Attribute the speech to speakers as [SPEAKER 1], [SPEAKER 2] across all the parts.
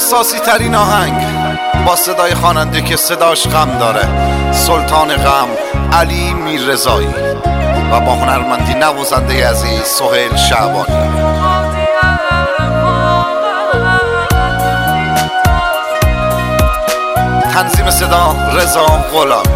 [SPEAKER 1] احساسی ترین آهنگ با صدای خواننده که صداش غم داره، سلطان غم علی میررضایی، و با هنرمندی نوازنده عزیز سهیل شعبانی. تنظیم صدا رضا غلامی.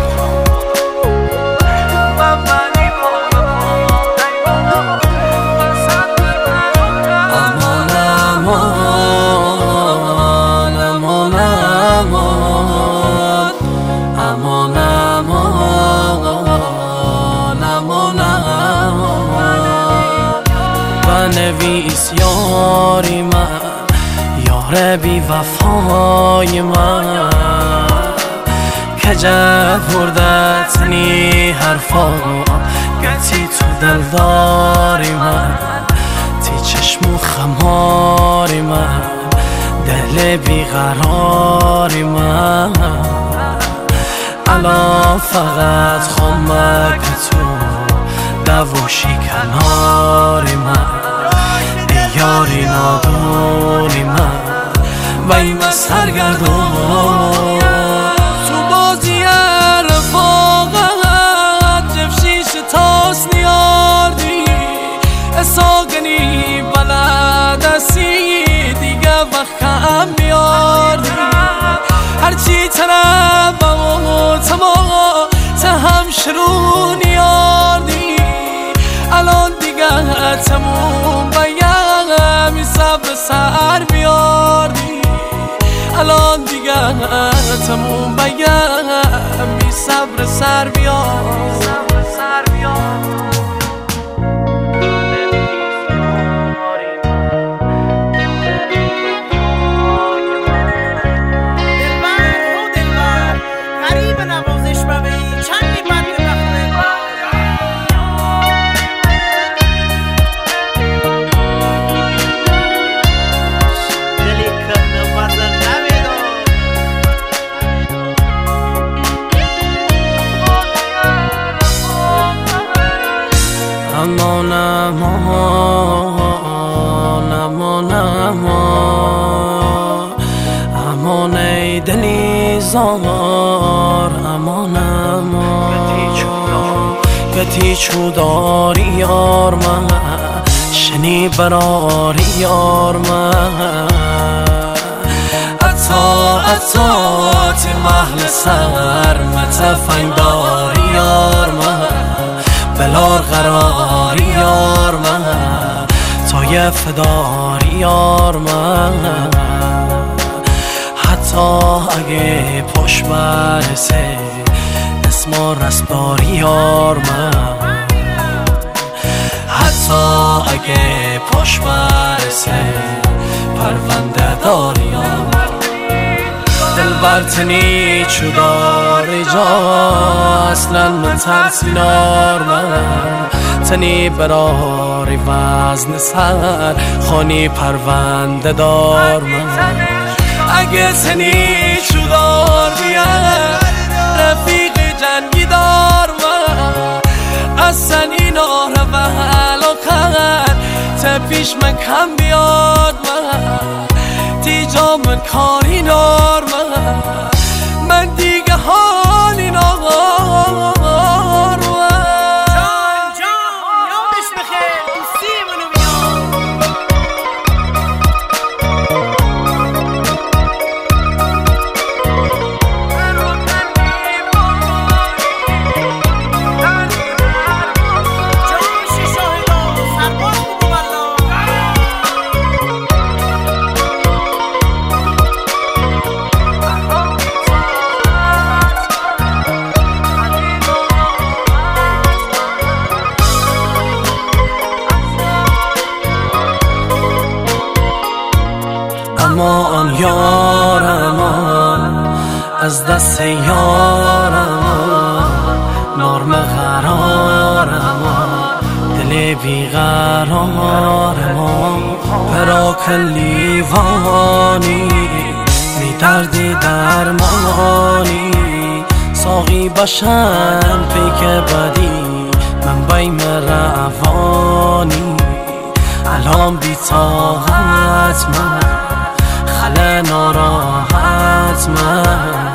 [SPEAKER 2] بنویس یاری من، یار بی وفای من، کجت بردت نی حرفا گتی تو دلداری من، تی چشم و خماری من، دل بیقراری من، الان فقط خمک تو دوشی کناری من، یاری نادونی من و این سرگردون تو بازی رفاقت جفشیش تاس نیاردی اساگنی بلدستی دیگه وقت کم بیاردی هرچی طرفم و تمام هم شروع نیاردی الان دیگه تموم بیم صبر سر بیاردی الان دیگه تموم بیم صبر سر بیاردی امان امان امان امان امان ای دلی زار امان امان گتی چوداری یار من شنی براری یار من عطا تی محل سر متفنگ داری یار من بلار قراری یار من تا فداری یار من حتی اگه پشت برسه اسم و رسباری یار من حتی اگه پشت برسه پرونده داری یار من دل برتنی چو داری جا اصلا من ترسینار من تنی براری وزن سر خانی پرونده دار من اگه تنی چو دار بیاد رفیق جنگی دار من اصلا این آره و حلاقت تپیش من کم بیاد من دیجا من کاری نار من دیگه حالی نار
[SPEAKER 3] جان یادش بخیر دوستی منو بیان جان شاهدا سرباز بگو والله
[SPEAKER 2] امان یار امان از دست یار امان نرم قرار امان دل بیقرار امان پراک لیوانی می دردی درمانی ساقی باشن پیک بدی من بیم روانی الان بی طاقت من هله ناراحت من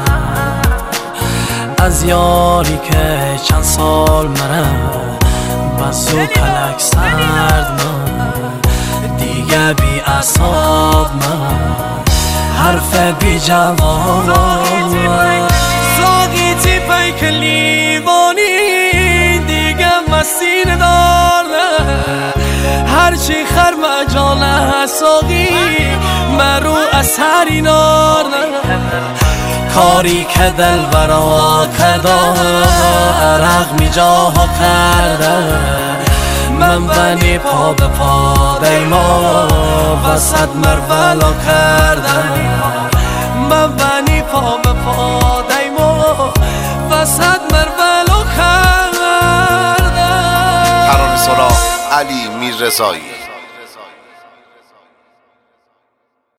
[SPEAKER 2] از یاری که چند سال مره بزو کلک سرد من دیگه بی اعصاب من حرف بی جواب من ساقی تی پیک لیوانی دیگه مسیر داره هرچی خر مجاله ساقی مرو اثری ناره کاری که دل برا کدا عرق می جاها کرده من بنی پا به پا دیما وسط مرولو کرده من بنی پا به پا دیما وسط مرولو کرده
[SPEAKER 1] ترانه‌سرا علی میررضایی.